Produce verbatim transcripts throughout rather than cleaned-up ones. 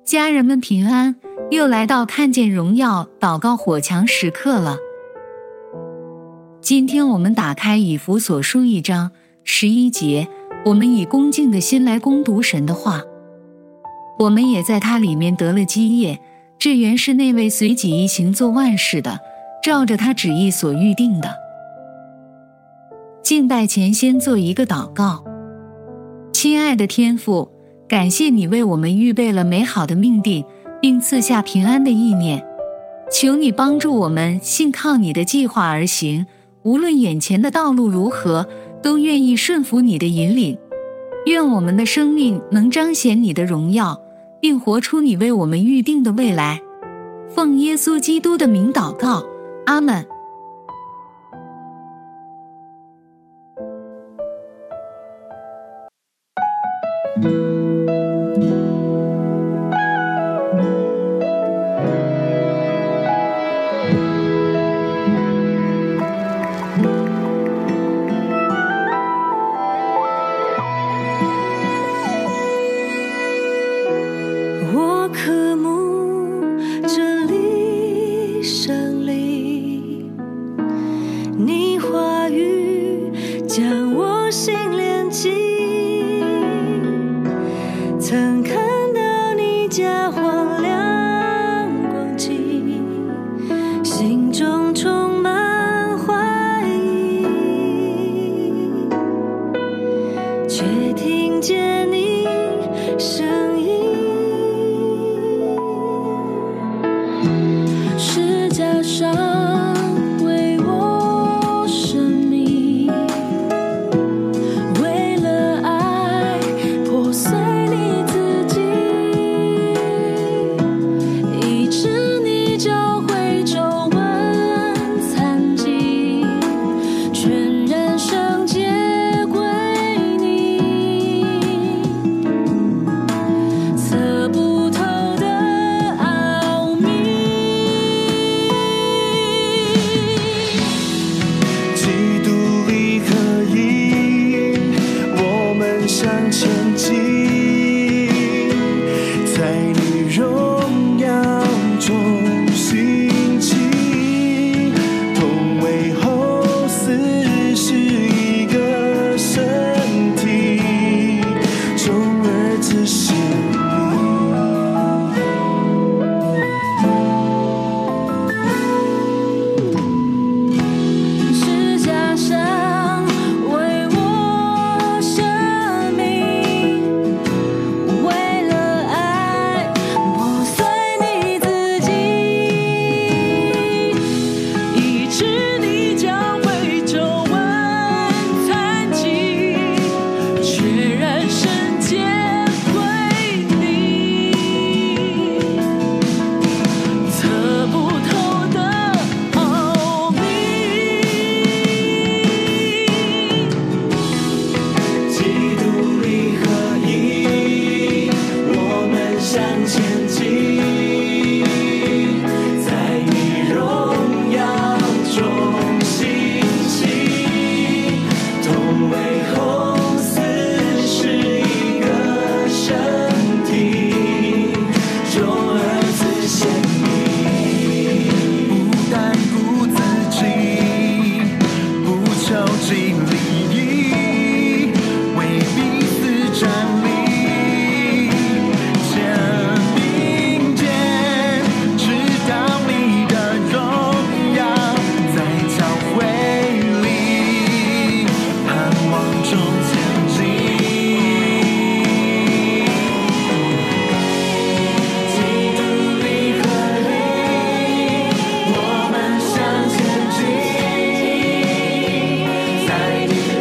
家人们平安，又来到看见荣耀祷告火墙时刻了。今天我们打开以弗所书一章十一节，我们以恭敬的心来攻读神的话。我们也在它里面得了基业，这原是那位随己意行做万事的，照着他旨意所预定的。敬拜前先做一个祷告。亲爱的天父，感谢你为我们预备了美好的命定，并赐下平安的意念。求你帮助我们信靠你的计划而行，无论眼前的道路如何，都愿意顺服你的引领。愿我们的生命能彰显你的荣耀，并活出你为我们预定的未来。奉耶稣基督的名祷告，阿们。 我渴慕真理胜利，你话语将我心连紧，曾看到你家荒凉光景，心中充满怀疑，却听见你声音。十架上为我生命，为了爱破碎你自己，医治你教会皱纹残疾，全人生皆归你，测不透的奥秘。 基督里合一，我们向前进，在你荣耀中兴起，同为后嗣，是一个身体，众儿子是十架上为我生命，为了爱破碎你自己，医治你教会皱纹残疾，全然圣洁归你，测不透的奥秘。 基督里合一，我们向前进，在你荣耀中兴起，同为后嗣，是一个身体，众儿子显明，不单顾自己，不求尽利益，为彼此站立，将并肩，直到你的荣耀在教会里，盼望中前进。基督里合一，我们向前进，在你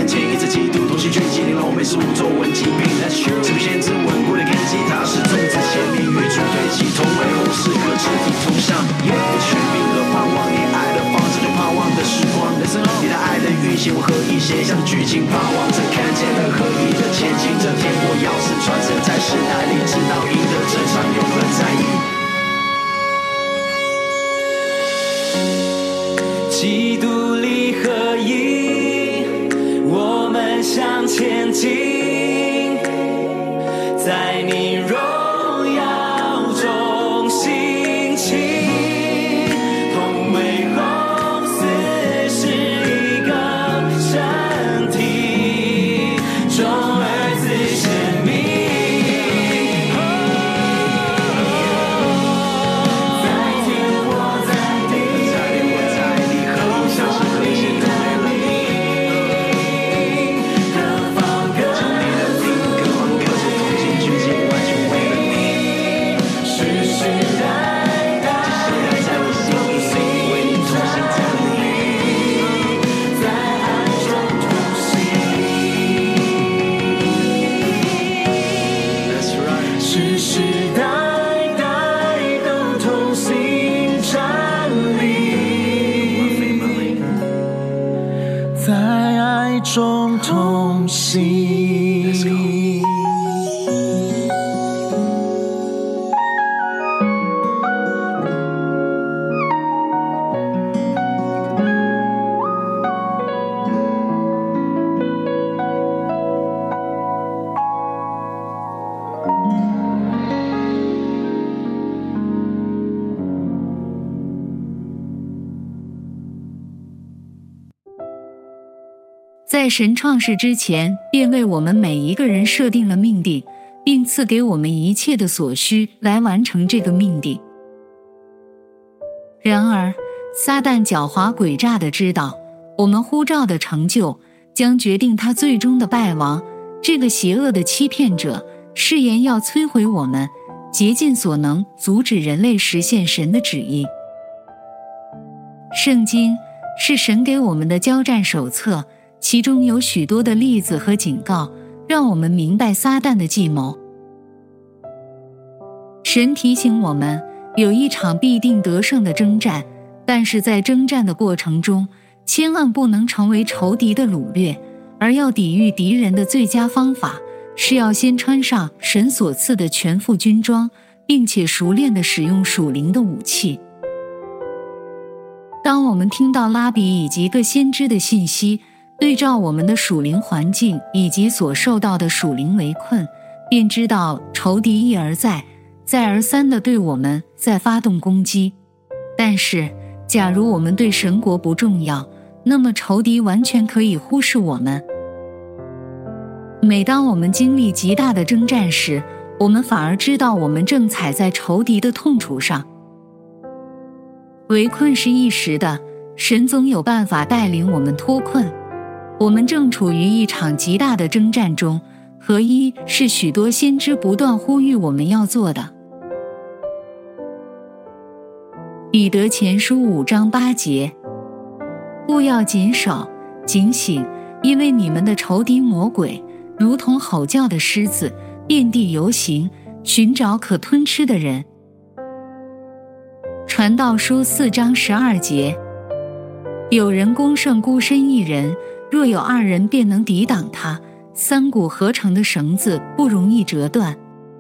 前一直嫉妒，同心聚集，令欧美是五洲文疾病。自不限制稳固的根基，它是种子鲜明，与主对齐，同为后世可知体同向。全民和盼望，你爱的方式就盼望的时光。你的爱的运行，我合一写下的剧情，盼望着看见了合一的前进着，天国钥匙传承在时代里，直到赢得这场永恒战役。基督里合一，我们向前进，在你荣耀中兴起。同为后嗣是一个身体，众儿子生命。在天我在地，在天我在地，和你相识和谐同为了你。各方各地，各方各族同心聚集，完全为了你。世世代代，世世代在我心里，为你同心站立，在爱中同行。That's right。世世代代都同心站立，在爱中同行。 在神创世之前，便为我们每一个人设定了命定，并赐给我们一切的所需来完成这个命定。然而，撒旦狡猾诡诈地知道，我们呼召的成就将决定他最终的败亡。这个邪恶的欺骗者誓言要摧毁我们，竭尽所能阻止人类实现神的旨意。圣经是神给我们的交战手册，其中有许多的例子和警告，让我们明白撒旦的计谋。神提醒我们，有一场必定得胜的征战，但是在征战的过程中，千万不能成为仇敌的掳掠，而要抵御敌人的最佳方法，是要先穿上神所赐的全副军装，并且熟练地使用属灵的武器。当我们听到拉比以及各先知的信息，对照我们的属灵环境以及所受到的属灵围困，便知道仇敌一而再、再而三地对我们在发动攻击。但是，假如我们对神国不重要，那么仇敌完全可以忽视我们。每当我们经历极大的征战时，我们反而知道我们正踩在仇敌的痛处上。围困是一时的，神总有办法带领我们脱困。我们正处于一场极大的征战中，合一是许多先知不断呼吁我们要做的。彼得前书五章八节，务要谨守警醒，因为你们的仇敌魔鬼如同吼叫的狮子，遍地游行，寻找可吞吃的人。传道书四章十二节，有人攻胜孤身一人，若有二人便能抵挡他，三股合成的绳子不容易折断。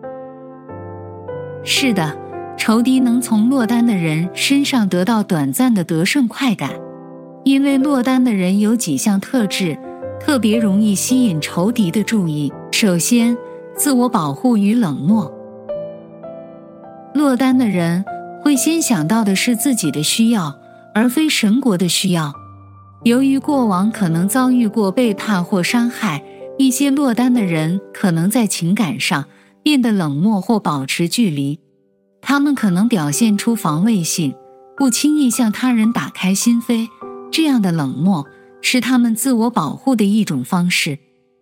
是的，仇敌能从落单的人身上得到短暂的得胜快感，因为落单的人有几项特质，特别容易吸引仇敌的注意。首先，自我保护与冷漠。落单的人会先想到的是自己的需要，而非神国的需要。由于过往可能遭遇过背叛或伤害，一些落单的人可能在情感上变得冷漠或保持距离。他们可能表现出防卫性，不轻易向他人打开心扉，这样的冷漠是他们自我保护的一种方式。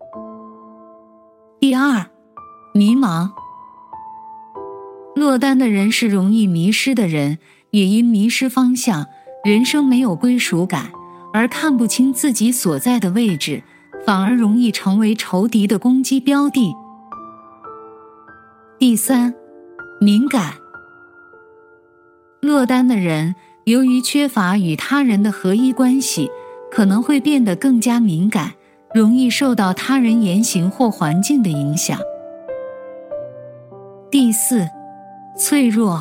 第二，迷茫。落单的人是容易迷失的人，也因迷失方向，人生没有归属感，而看不清自己所在的位置， 反而容易成为仇敌的攻击标的。第三，敏感。落单的人由于缺乏与他人的合一关系，可能会变得更加敏感，容易受到他人言行或环境的影响。第四，脆弱。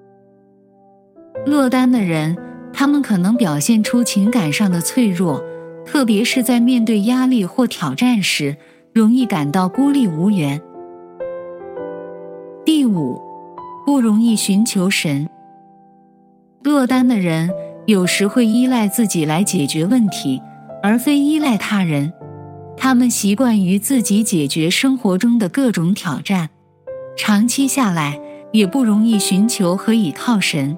落单的人，他们可能表现出情感上的脆弱，特别是在面对压力或挑战时，容易感到孤立无援。第五，不容易寻求神。落单的人有时会依赖自己来解决问题，而非依赖他人。他们习惯于自己解决生活中的各种挑战，长期下来也不容易寻求和倚靠神。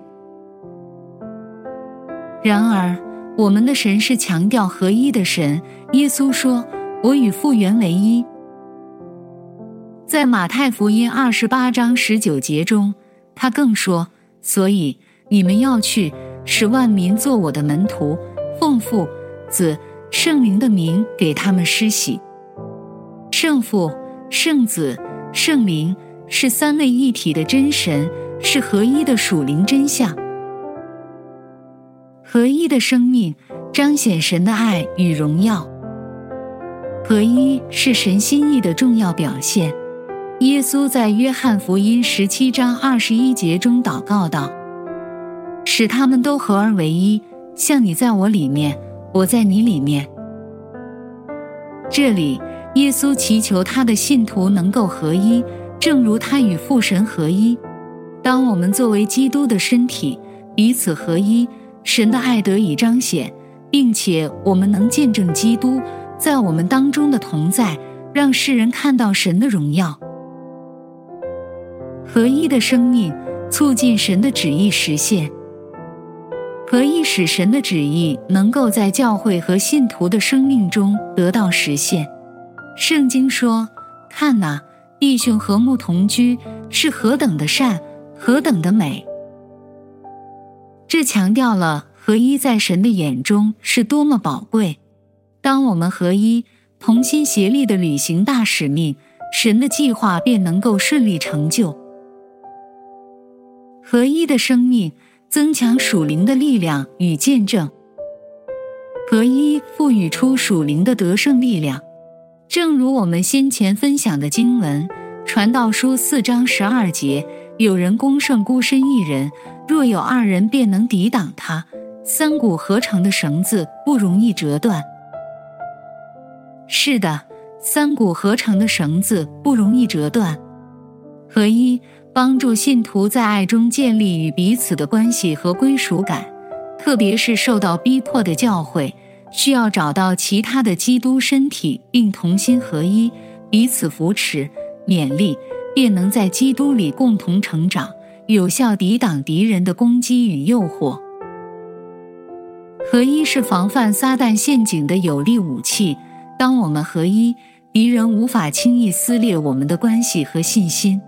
然而，我们的神是强调合一的神，耶稣说：“我与父原为一。”在马太福音二十八章十九节中，他更说：“所以你们要去，使万民做我的门徒，奉父、子、圣灵的名给他们施洗。”圣父、圣子、圣灵是三位一体的真神，是合一的属灵真相。合一的生命彰显神的爱与荣耀。合一是神心意的重要表现。耶稣在约翰福音十七章二十一节中祷告道：“使他们都合而为一，像你在我里面，我在你里面。”这里，耶稣祈求他的信徒能够合一，正如他与父神合一。当我们作为基督的身体，彼此合一，神的爱得以彰显，并且我们能见证基督在我们当中的同在，让世人看到神的荣耀。合一的生命促进神的旨意实现。合一使神的旨意能够在教会和信徒的生命中得到实现。圣经说：“看哪，弟兄和睦同居，是何等的善，何等的美。”这强调了合一在神的眼中是多么宝贵。当我们合一，同心协力地履行大使命，神的计划便能够顺利成就。合一的生命增强属灵的力量与见证。合一赋予出属灵的得胜力量。正如我们先前分享的经文，传道书四章十二节，有人攻胜孤身一人，若有二人便能抵挡他，三股合成的绳子不容易折断。是的，三股合成的绳子不容易折断。合一帮助信徒在爱中建立与彼此的关系和归属感，特别是受到逼迫的教会，需要找到其他的基督身体，并同心合一，彼此扶持、勉励，便能在基督里共同成长，有效抵挡敌人的攻击与诱惑。合一是防范撒旦陷阱的有力武器。当我们合一，敌人无法轻易撕裂我们的关系和信心。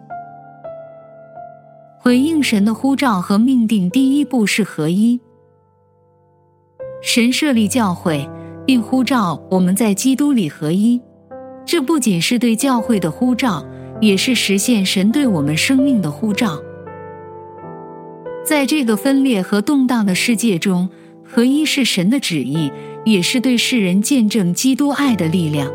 回应神的呼召和命定，第一步是合一。神设立教会，并呼召我们在基督里合一。这不仅是对教会的呼召，也是实现神对我们生命的呼召。在这个分裂和动荡的世界中，合一是神的旨意，也是对世人见证基督爱的力量。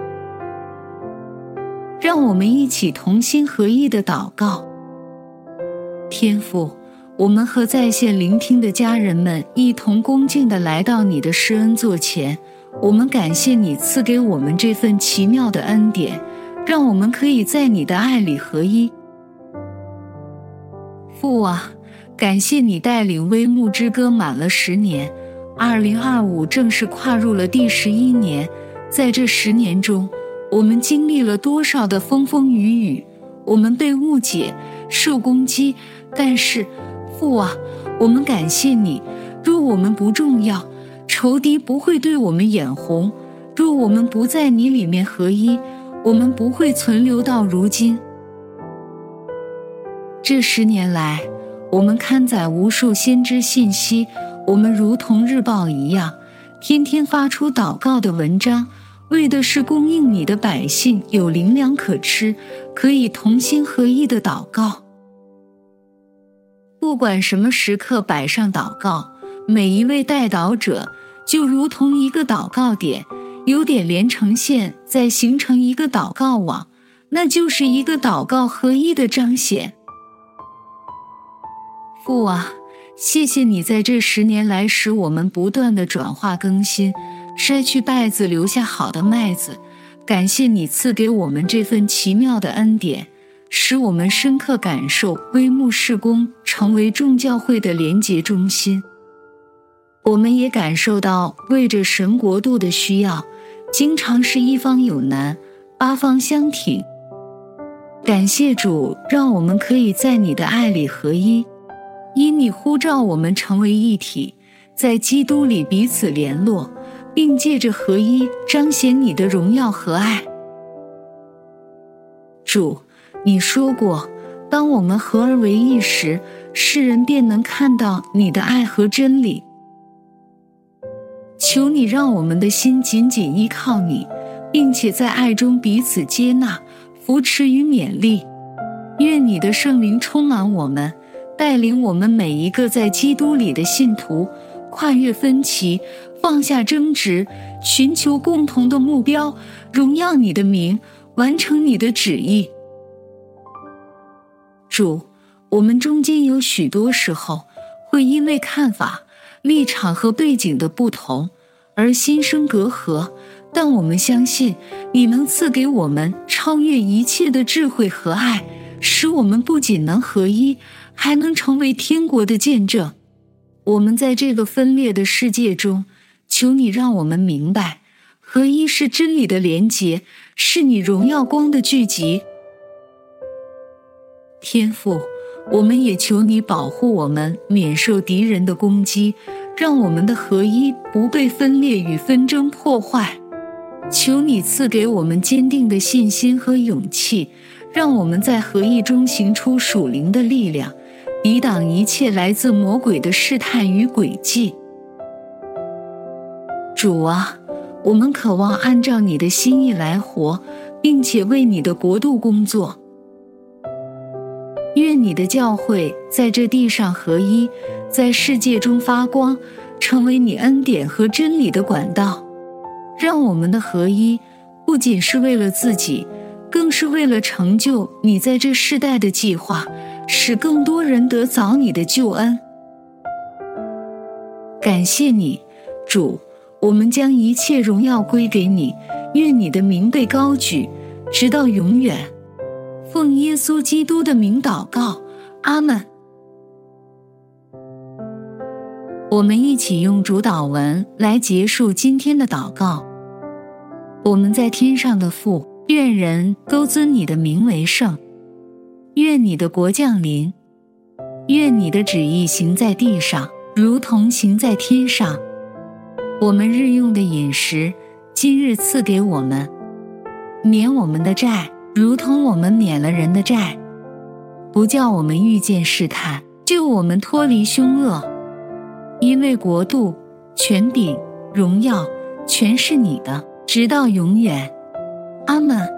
让我们一起同心合一的祷告。天父，我们和在线聆听的家人们一同恭敬地来到你的施恩座前，我们感谢你赐给我们这份奇妙的恩典，让我们可以在你的爱里合一。父啊，感谢你带领微牧之歌满了十年，二零二五正式跨入了第十一年。在这十年中，我们经历了多少的风风雨雨，我们被误解、受攻击，但是父啊，我们感谢你，若我们不重要，仇敌不会对我们眼红；若我们不在你里面合一，我们不会存留到如今。这十年来，我们刊载无数先知信息，我们如同日报一样，天天发出祷告的文章， 为的是供应你的百姓有灵粮可吃，可以同心合意的祷告。不管什么时刻摆上祷告，每一位代祷者就如同一个祷告点，有点连成线，再形成一个祷告网，那就是一个祷告合一的彰显。父啊，谢谢你在这十年来使我们不断的转化更新，筛去稗子留下好的麦子，感谢你赐给我们这份奇妙的恩典，使我们深刻感受微牧事工成为众教会的连结中心。我们也感受到为着神国度的需要，经常是一方有难，八方相挺。感谢主，让我们可以在你的爱里合一，因你呼召我们成为一体，在基督里彼此联络，并借着合一彰显你的荣耀和爱。主，你说过，当我们合而为一时，世人便能看到你的爱和真理。求你让我们的心紧紧依靠你，并且在爱中彼此接纳、扶持与勉励。愿你的圣灵充满我们，带领我们每一个在基督里的信徒，跨越分歧，放下争执，寻求共同的目标，荣耀你的名，完成你的旨意。主，我们中间有许多时候会因为看法、立场和背景的不同而心生隔阂，但我们相信你能赐给我们超越一切的智慧和爱，使我们不仅能合一，还能成为天国的见证。我们在这个分裂的世界中，求你让我们明白，合一是真理的连结，是你荣耀光的聚集。天父，我们也求你保护我们免受敌人的攻击，让我们的合一不被分裂与纷争破坏。求你赐给我们坚定的信心和勇气，让我们在合一中行出属灵的力量，抵挡一切来自魔鬼的试探与诡计。主啊，我们渴望按照你的心意来活，并且为你的国度工作。愿你的教会在这地上合一，在世界中发光，成为你恩典和真理的管道。让我们的合一不仅是为了自己，更是为了成就你在这世代的计划，使更多人得早你的救恩。感谢你，主，我们将一切荣耀归给你，愿你的名被高举，直到永远。奉耶稣基督的名祷告，阿们。我们一起用主祷文来结束今天的祷告。我们在天上的父，愿人都尊你的名为圣。愿你的国降临，愿你的旨意行在地上，如同行在天上。我们日用的饮食，今日赐给我们，免我们的债，如同我们免了人的债，不叫我们遇见试探，救我们脱离凶恶。因为国度、权柄、荣耀，全是你的，直到永远。阿们。